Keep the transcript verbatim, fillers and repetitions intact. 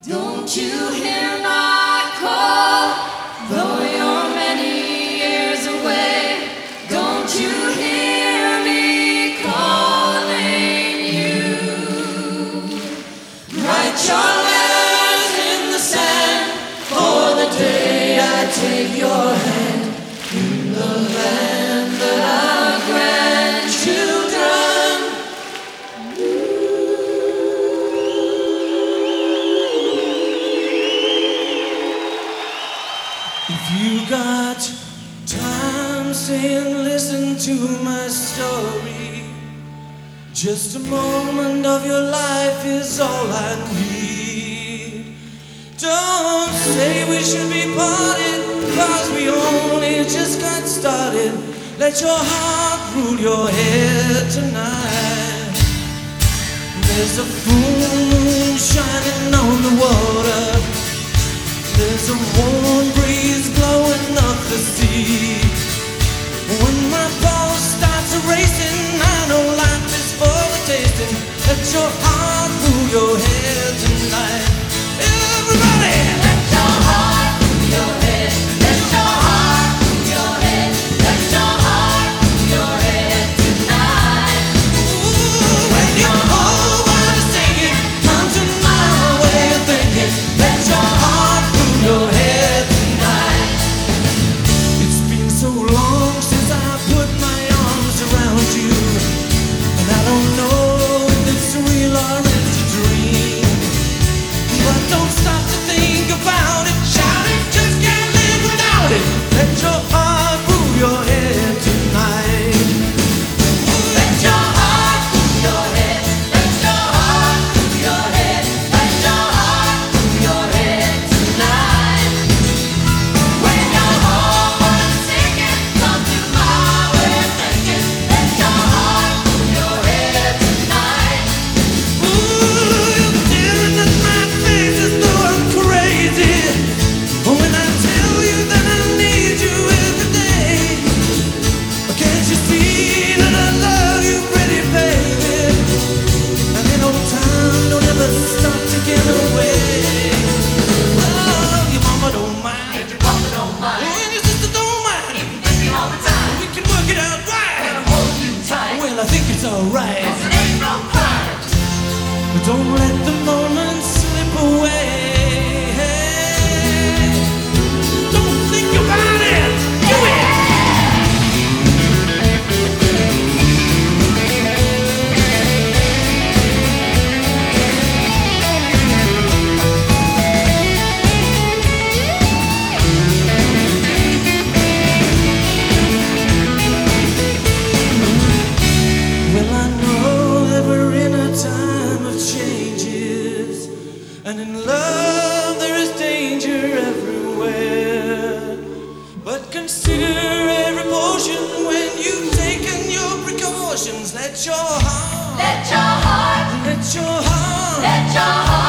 Don't you hear my call, though you're many years away? Don't you hear me calling you? Write your letters in the sand for the day I take your hand in the land that our grandchildren. If you got time, say and listen to my story. Just a moment of your life is all I need. Don't say we should be parted, cause we only just got started. Let your heart rule your head tonight. There's a full moon shining on the water. There's a warm breeze blowing up the sea. When my pulse starts racing, I know life is for the tasting. Let your heart rule your head tonight. Everybody! Let your heart rule your head. Let your heart rule your head. Let your heart rule your head tonight. Ooh, when your whole world is singing, come to my way of thinking. Let your heart rule your head tonight. It's been so long since I put my arms around you, and I don't know if it's real or it's a dream. But don't stop to think about it. Shout it, just can't live without it. Let your heart rule your head tonight. Let your heart rule your head. Let your heart rule your head. Let your heart rule your head tonight. When your whole world is singing, come to my way of thinking. Let your heart rule your head tonight. Ooh, you're staring at my face as though I'm crazy. But when I tell you that I need you every day, can't you see that I love you, pretty baby? And in old time, don't ever stop to get away. Oh, your mama don't mind, Your mama don't mind. and your sister don't mind. Busy all the time. We can work it out right. Gonna hold you tight. Well, I think it's alright. It ain't no crime. But don't let the moment slip away. Don't think about it. Do it. Well, I know that we're in a time of changes, and in love there is danger everywhere. But consider every potion when you've taken your precautions. Let your heart, Let your heart, let your heart let your heart.